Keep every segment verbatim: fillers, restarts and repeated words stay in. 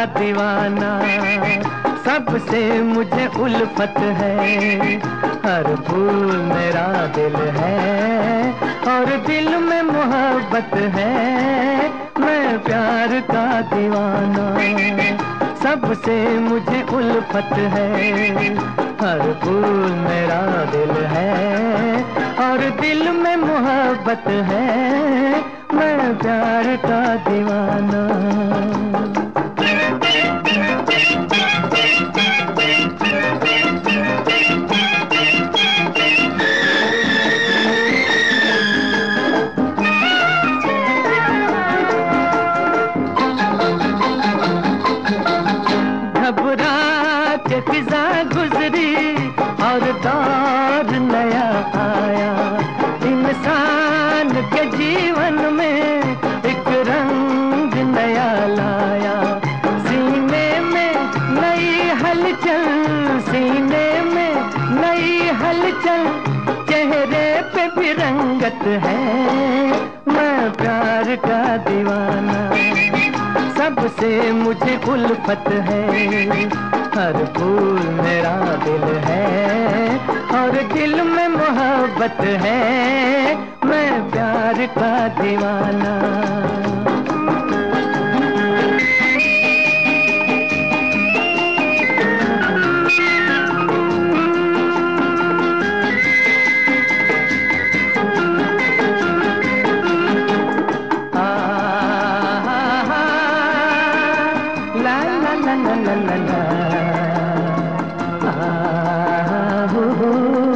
दीवाना, सबसे मुझे उल्फत है। हर फूल मेरा दिल है और दिल में मोहब्बत है। मैं प्यार का दीवाना, सबसे मुझे उल्फत है। हर फूल मेरा दिल है और दिल में मोहब्बत है। मैं प्यार का दीवाना। घबरा के फिजा गुजरी और दौर नया आया। इंसान के जीवन में एक रंग नया लाया। सीने में नई हलचल, सीने में नई हलचल, चेहरे पे भी रंगत है। मैं प्यार का दीवाना, सबसे मुझे उल्फत है। हर फूल मेरा दिल है और दिल में मोहब्बत है। मैं प्यार का दीवाना। ला ला ला ला ला ला, आ हो हो।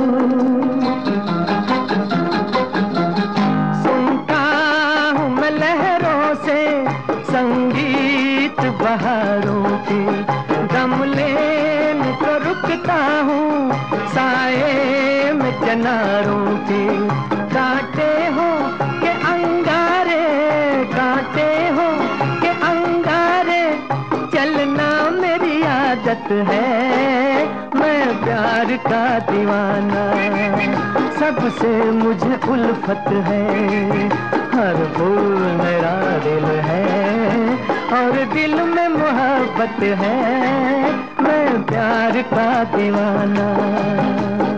सुनता हूँ मैं लहरों से संगीत बहारों की। दम लेने को रुकता हूँ साए में चनारों की। कांटे हो के अंगारे, कांटे हो के अंगारे, चलना मेरी आदत है। मैं प्यार का दीवाना, सबसे मुझे उल्फत है। हर फूल मेरा दिल है और दिल में मोहब्बत है। मैं प्यार का दीवाना।